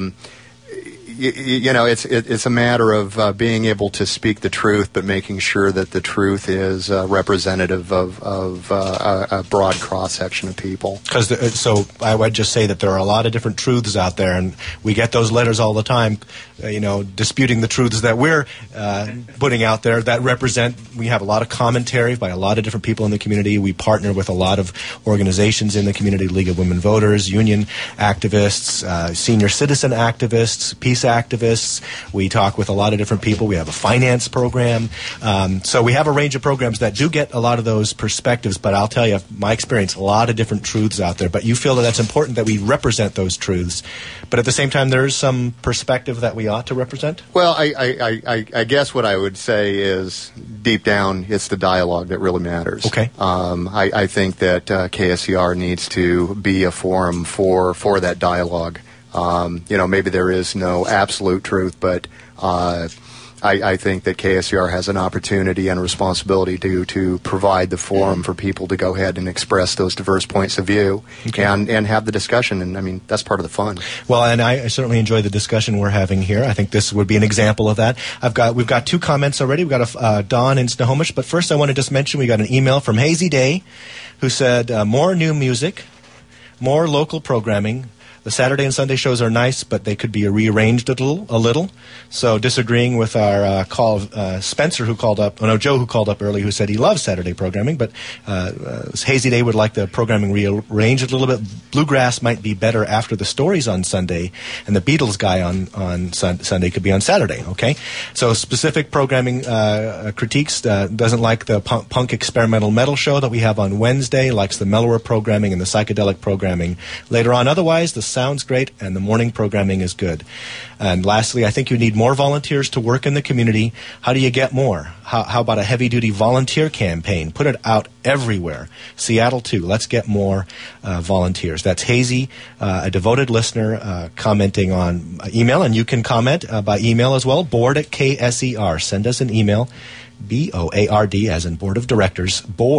it's a matter of being able to speak the truth, but making sure that the truth is representative of a broad cross-section of people.
So I would just say that there are a lot of different truths out there, and we get those letters all the time, disputing the truths that we're putting out there that represent. We have a lot of commentary by a lot of different people in the community. We partner with a lot of organizations in the community, League of Women Voters, union activists, senior citizen activists, peace activists. We talk with a lot of different people. We have a finance program. So we have a range of programs that do get a lot of those perspectives, but I'll tell you, my experience, a lot of different truths out there. But you feel that that's important that we represent those truths. But at the same time, there's some perspective that we ought to represent?
Well, I guess what I would say is, deep down, it's the dialogue that really matters.
Okay.
I think that KSER needs to be a forum for that dialogue. Maybe there is no absolute truth, but I think that KSER has an opportunity and a responsibility to provide the forum for people to go ahead and express those diverse points of view and have the discussion. And, I mean, that's part of the fun.
Well, and I certainly enjoy the discussion we're having here. I think this would be an example of that. We've got 2 comments already. We've got Dawn in Snohomish. But first I want to just mention we got an email from Hazy Day who said, more new music, more local programming, The Saturday and Sunday shows are nice, but they could be rearranged a little. So disagreeing with our call of Spencer, Joe, who called up early, who said he loves Saturday programming, but Hazy Day would like the programming rearranged a little bit. Bluegrass might be better after the stories on Sunday, and the Beatles guy on Sunday could be on Saturday, okay? So specific programming critiques, doesn't like the punk experimental metal show that we have on Wednesday, likes the mellower programming and the psychedelic programming later on. Otherwise, the sound's great and the morning programming is good. And lastly, I think you need more volunteers to work in the community. How do you get more? How about a heavy-duty volunteer campaign? Put it out everywhere. Seattle, too. Let's get more volunteers. That's Hazy, a devoted listener, commenting on email. And you can comment by email as well, board@KSER. Send us an email, BOARD, as in Board of Directors,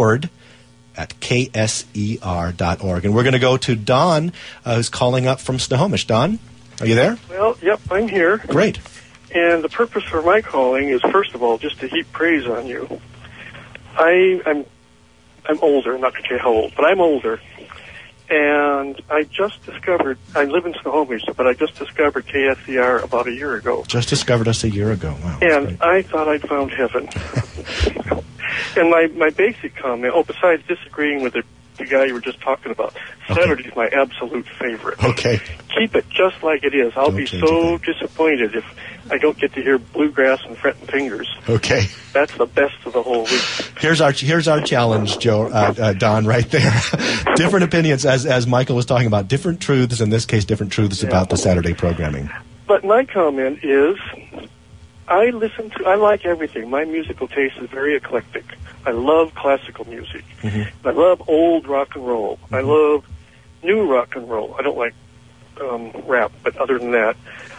board@KSER.org. And we're going to go to Don, who's calling up from Snohomish. Don, are you there?
Well, yep, I'm here.
Great.
And the purpose for my calling is, first of all, just to heap praise on you. I'm older, not to say how old, but I'm older. And I just discovered, I live in Snohomish, but I just discovered KSER about a year ago.
Just discovered us a year ago. Wow.
And I thought I'd found heaven. And my basic comment, besides disagreeing with the guy you were just talking about, Saturday's my absolute favorite.
Okay.
Keep it just like it is. I'll be so disappointed if I don't get to hear bluegrass and fretting fingers.
Okay.
That's the best of the whole week.
Here's our challenge, Joe, Don, right there. Different opinions, as Michael was talking about, different truths, in this case, different truths about the Saturday programming.
But my comment is, I like everything. My musical taste is very eclectic. I love classical music. Mm-hmm. I love old rock and roll. Mm-hmm. I love new rock and roll. I don't like rap, but other than that.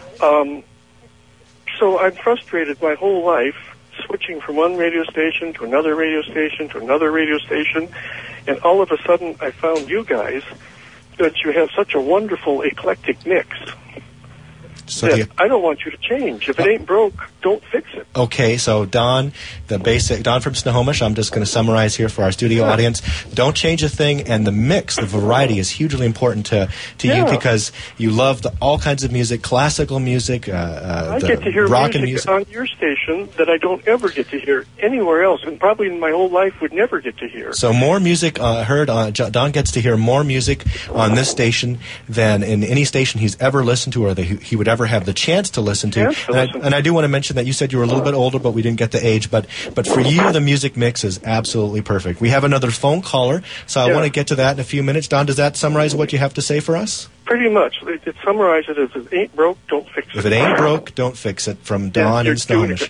So I'm frustrated my whole life switching from one radio station to another radio station to another radio station, and all of a sudden I found you guys, that you have such a wonderful eclectic mix.
So
I don't want you to change. If it ain't broke, don't fix it.
Okay, so Don from Snohomish, I'm just going to summarize here for our studio audience. Don't change a thing, and the mix, the variety is hugely important to you because you love all kinds of music, classical music,
I get to hear rock music on your station that I don't ever get to hear anywhere else, and probably in my whole life would never get to hear.
So more music heard on, Don gets to hear more music on this station than in any station he's ever listened to or that he would ever have the chance to listen to. And I do want to mention that you said you were a little bit older, but we didn't get the age. But for you, the music mix is absolutely perfect. We have another phone caller, so I want to get to that in a few minutes. Don, does that summarize what you have to say for us?
Pretty much. It summarizes it as, if it ain't broke, don't fix it.
If it ain't broke, don't fix it, from Don in Snohomish.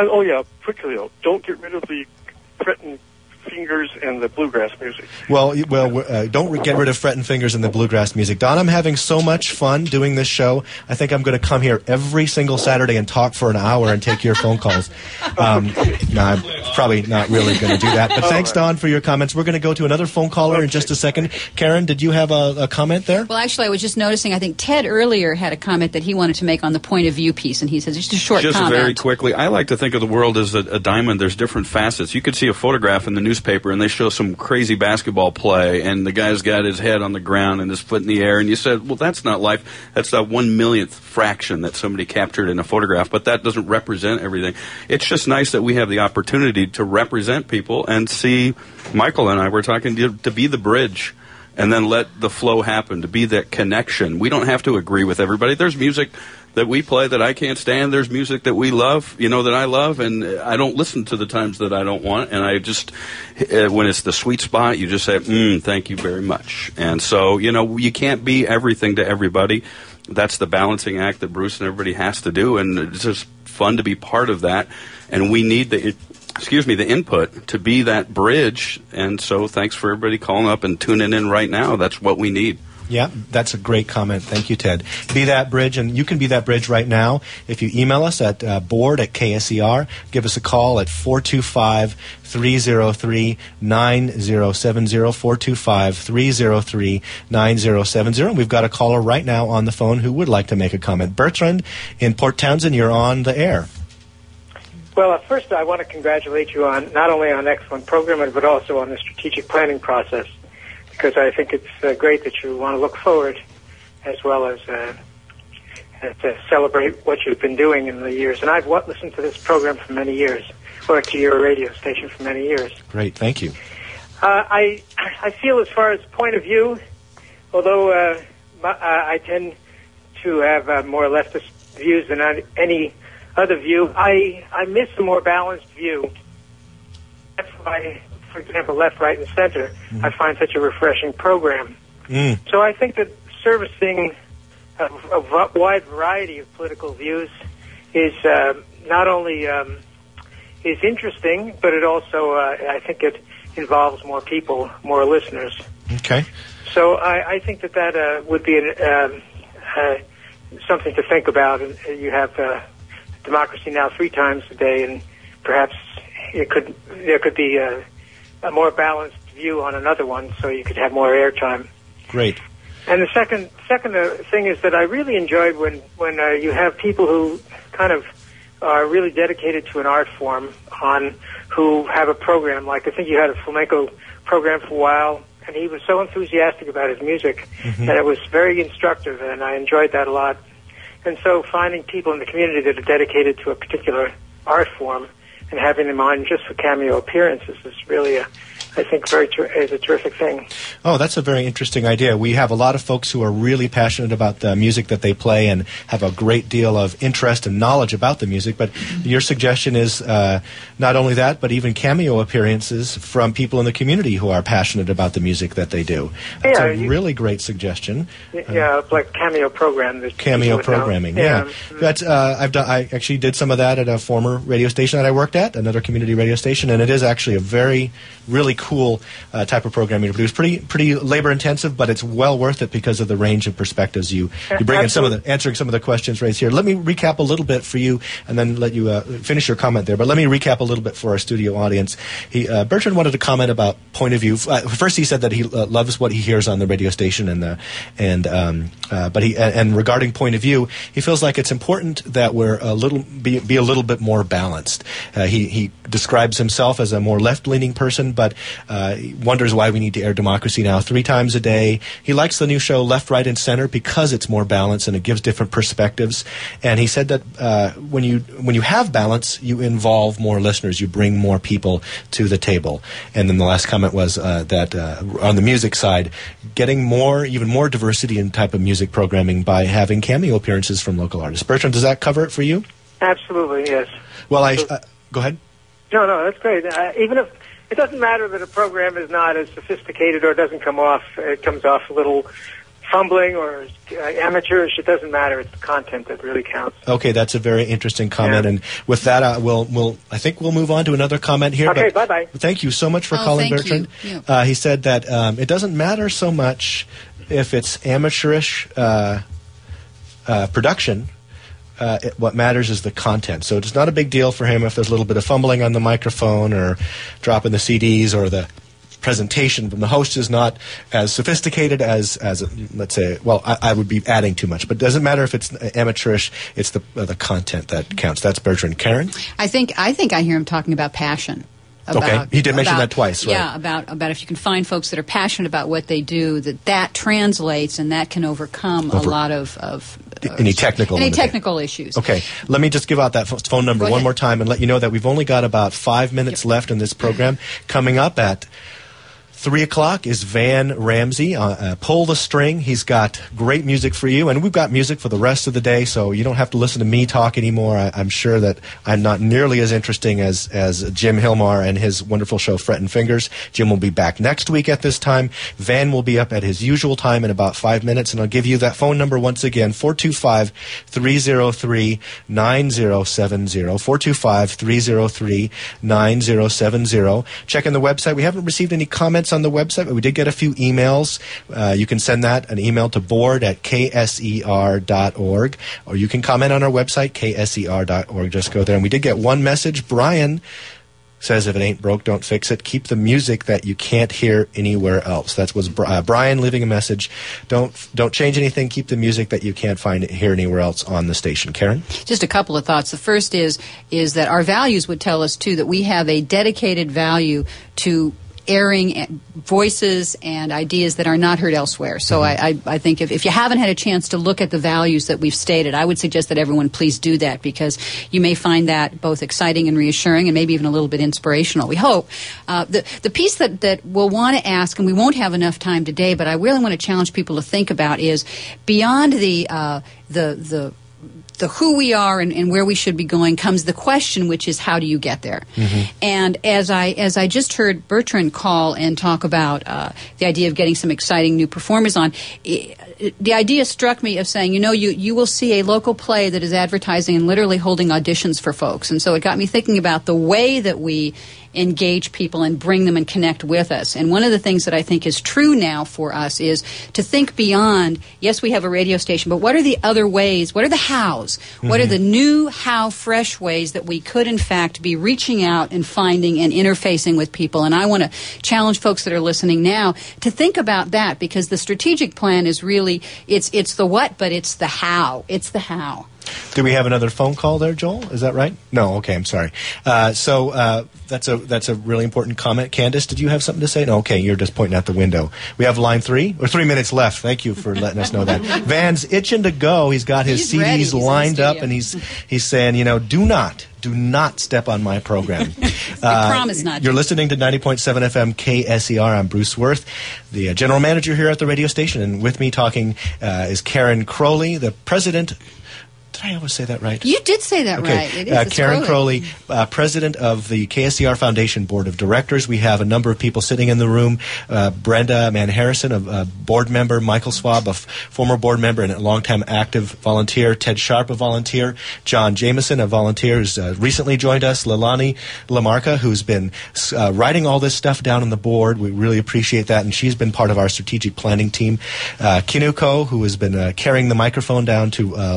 Quickly though, don't get rid of the fretting fingers and the bluegrass music.
Well, don't get rid of fretting fingers and the bluegrass music. Don, I'm having so much fun doing this show. I think I'm going to come here every single Saturday and talk for an hour and take your phone calls. I'm probably not really going to do that. But thanks, Don, for your comments. We're going to go to another phone caller in just a second. Karen, did you have a comment there?
Well, actually, I was just noticing, I think Ted earlier had a comment that he wanted to make on the point of view piece, and he says just a short comment.
Just very quickly, I like to think of the world as a diamond. There's different facets. You could see a photograph in the newspaper and they show some crazy basketball play and the guy's got his head on the ground and his foot in the air and you said, well, that's not life. That's that 1/1,000,000th fraction that somebody captured in a photograph, but that doesn't represent everything. It's just nice that we have the opportunity to represent people and see. Michael and I were talking to be the bridge and then let the flow happen, to be that connection. We don't have to agree with everybody. There's music that we play that I can't stand. There's music that we love, that I love, and I don't listen to the times that I don't want. And I just, when it's the sweet spot, you just say, thank you very much. And so, you can't be everything to everybody. That's the balancing act that Bruce and everybody has to do, and it's just fun to be part of that. And we need the input to be that bridge. And so thanks for everybody calling up and tuning in right now. That's what we need.
Yeah, that's a great comment. Thank you, Ted. Be that bridge, and you can be that bridge right now. If you email us at board@KSER, give us a call at 425-303-9070, 425-303-9070. And we've got a caller right now on the phone who would like to make a comment. Bertrand in Port Townsend, you're on the air.
Well, first I want to congratulate you on not only on excellent programming, but also on the strategic planning process, because I think it's great that you want to look forward as well as to celebrate what you've been doing in the years. And I've listened to this program for many years, or to your radio station for many years.
Great, thank you.
I feel, as far as point of view, although I tend to have more leftist views than any other view, I miss a more balanced view. That's why, for example, Left, Right, and Center, I find such a refreshing program. So I think that servicing a wide variety of political views is not only is interesting, but it also, I think it involves more people, more listeners.
Okay.
So I think that would be something to think about. And you have Democracy Now! 3 times a day, and perhaps there could be a more balanced view on another one, so you could have more airtime.
Great.
And the second thing is that I really enjoyed when you have people who kind of are really dedicated to an art form who have a program. Like, I think you had a flamenco program for a while, and he was so enthusiastic about his music, and it was very instructive, and I enjoyed that a lot. And so finding people in the community that are dedicated to a particular art form and having them on just for cameo appearances is really I think is a terrific thing.
Oh, that's a very interesting idea. We have a lot of folks who are really passionate about the music that they play and have a great deal of interest and knowledge about the music. But your suggestion is not only that, but even cameo appearances from people in the community who are passionate about the music that they do. That's a really great suggestion.
Yeah, like cameo program.
Cameo programming, yeah. That's I actually did some of that at a former radio station that I worked at, another community radio station, and it is actually a really cool type of programming to produce. Pretty labor intensive, but it's well worth it because of the range of perspectives you bring in. Answering some of the questions raised here. Let me recap a little bit for you, and then let you finish your comment there. But let me recap a little bit for our studio audience. Bertrand wanted to comment about point of view. First, he said that he loves what he hears on the radio station, and regarding point of view, he feels like it's important that we're be a little bit more balanced. He describes himself as a more left-leaning person, but he wonders why we need to air Democracy Now! 3 times a day. He likes the new show Left, Right, and Center because it's more balanced and it gives different perspectives. And he said that when you have balance, you involve more listeners, you bring more people to the table. And then the last comment was that on the music side, getting even more diversity in type of music programming by having cameo appearances from local artists. Bertrand, does that cover it for you?
Absolutely, yes.
Well, go ahead.
No, that's great. Even if it doesn't matter that a program is not as sophisticated or it comes off a little fumbling or amateurish, it doesn't matter. It's the content that really counts.
Okay, that's a very interesting comment. Yeah. And with that, I think we'll move on to another comment here.
Okay, bye-bye.
Thank you so much for calling, Bertrand. Yeah. He said that it doesn't matter so much if it's amateurish production. What matters is the content. So it's not a big deal for him if there's a little bit of fumbling on the microphone or dropping the CDs, or the presentation from the host is not as sophisticated as let's say. Well, I would be adding too much, but it doesn't matter if it's amateurish. It's the content that counts. That's Bertrand. Karen?
I think I hear him talking about passion.
Okay, he did mention that twice, right?
Yeah, about if you can find folks that are passionate about what they do, that translates and that can overcome a lot of
any technical
issues.
Okay, let me just give out that phone number one more time and let you know that we've only got about 5 minutes left in this program. Coming up at 3 o'clock is Van Ramsey. Pull the String. He's got great music for you, and we've got music for the rest of the day, so you don't have to listen to me talk anymore. I'm sure that I'm not nearly as interesting as Jim Hilmar and his wonderful show Frettin' Fingers. Jim will be back next week at this time. Van will be up at his usual time in about 5 minutes, and I'll give you that phone number once again, 425-303-9070, 425-303-9070. Check in the website. We haven't received any comments on the website, but we did get a few emails. You can send an email to board@kser.org, or you can comment on our website, kser.org. Just go there. And we did get one message. Brian says, if it ain't broke, don't fix it. Keep the music that you can't hear anywhere else. That was Brian leaving a message. Don't change anything. Keep the music that you can't hear anywhere else on the station. Karen?
Just a couple of thoughts. The first is that our values would tell us, too, that we have a dedicated value to airing voices and ideas that are not heard elsewhere. So I think if you haven't had a chance to look at the values that we've stated, I would suggest that everyone please do that, because you may find that both exciting and reassuring and maybe even a little bit inspirational. We hope. The piece that we'll want to ask, and we won't have enough time today, but I really want to challenge people to think about is beyond the who we are and where we should be going comes the question, which is how do you get there? And as I just heard Bertrand call and talk about the idea of getting some exciting new performers on, the idea struck me of saying, you will see a local play that is advertising and literally holding auditions for folks. And so it got me thinking about the way that we engage people and bring them and connect with us. And one of the things that I think is true now for us is to think beyond, yes, we have a radio station, but what are the other ways? What are the hows? What are the new, how fresh ways that we could, in fact, be reaching out and finding and interfacing with people? And I want to challenge folks that are listening now to think about that, because the strategic plan is really, it's the what, but it's the how. It's the how.
Do we have another phone call there, Joel? Is that right? No. Okay, I'm sorry. So that's a really important comment. Candace, did you have something to say? No. Okay, you're just pointing out the window. We have line 3 or 3 minutes left. Thank you for letting us know that. Van's itching to go. He's got his CDs lined up, and he's saying, do not step on my program.
I promise not to.
You're listening to 90.7 FM KSER. I'm Bruce Worth, the general manager here at the radio station, and with me talking is Karen Crowley, the president. Did I always say that right?
You did say that right. It is.
Karen Crowley, president of the KSER Foundation Board of Directors. We have a number of people sitting in the room. Brenda Mann Harrison, a board member. Michael Schwab, a former board member and a longtime active volunteer. Ted Sharp, a volunteer. John Jameson, a volunteer who's recently joined us. Leilani Lamarca, who's been writing all this stuff down on the board. We really appreciate that, and she's been part of our strategic planning team. Kinuko, who has been carrying the microphone down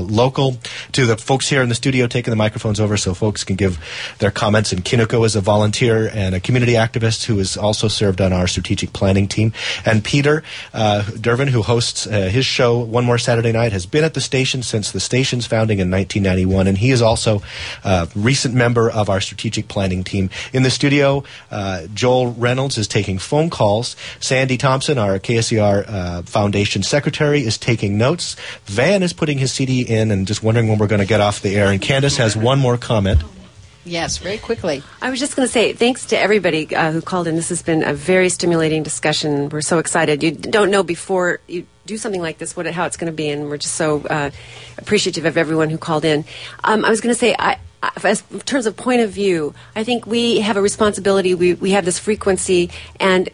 to the folks here in the studio, taking the microphones over so folks can give their comments. And Kinuko is a volunteer and a community activist who has also served on our strategic planning team. And Peter Dervin, who hosts his show One More Saturday Night, has been at the station since the station's founding in 1991, and he is also a recent member of our strategic planning team. In the studio, Joel Reynolds is taking phone calls. Sandy Thompson, our KSER Foundation secretary, is taking notes. Van is putting his CD in and just wondering when we're going to get off the air. And Candace has one more comment.
Yes, very quickly.
I was just going to say thanks to everybody who called in. This has been a very stimulating discussion. We're so excited. You don't know before you do something like this how it's going to be, and we're just so appreciative of everyone who called in. I was going to say, as in terms of point of view, I think we have a responsibility. We have this frequency, and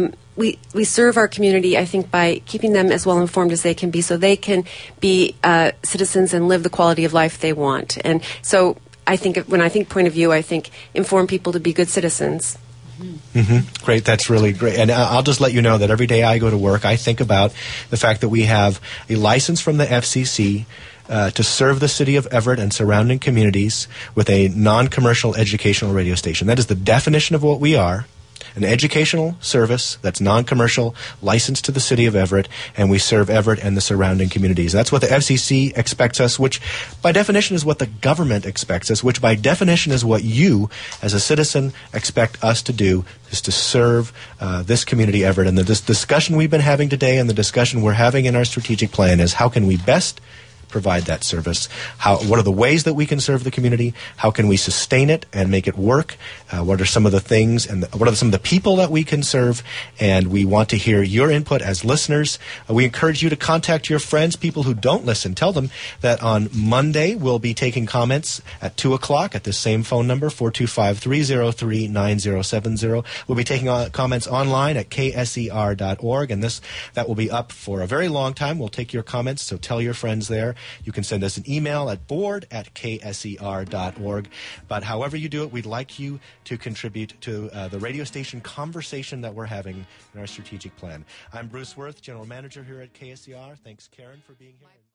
we serve our community, I think, by keeping them as well informed as they can be, so they can be citizens and live the quality of life they want. And so I think when I think point of view, I think inform people to be good citizens.
Great, that's really great. And I'll just let you know that every day I go to work, I think about the fact that we have a license from the FCC to serve the city of Everett and surrounding communities with a non-commercial educational radio station. That is the definition of what we are. An educational service that's non-commercial, licensed to the city of Everett, and we serve Everett and the surrounding communities. That's what the FCC expects us, which by definition is what the government expects us, which by definition is what you, as a citizen, expect us to do, is to serve this community, Everett. And this discussion we've been having today and the discussion we're having in our strategic plan is how can we best provide that service? What are the ways that we can serve the community? How can we sustain it and make it work? What are some of the things and what are some of the people that we can serve? And we want to hear your input as listeners. We encourage you to contact your friends, people who don't listen. Tell them that on Monday we'll be taking comments at 2 o'clock at this same phone number, 425-303-9070. We'll be taking comments online at kser.org, and that will be up for a very long time. We'll take your comments, so tell your friends there. You can send us an email at board@kser.org. But however you do it, we'd like you to contribute to the radio station conversation that we're having in our strategic plan. I'm Bruce Worth, General Manager here at KSER. Thanks, Karen, for being here.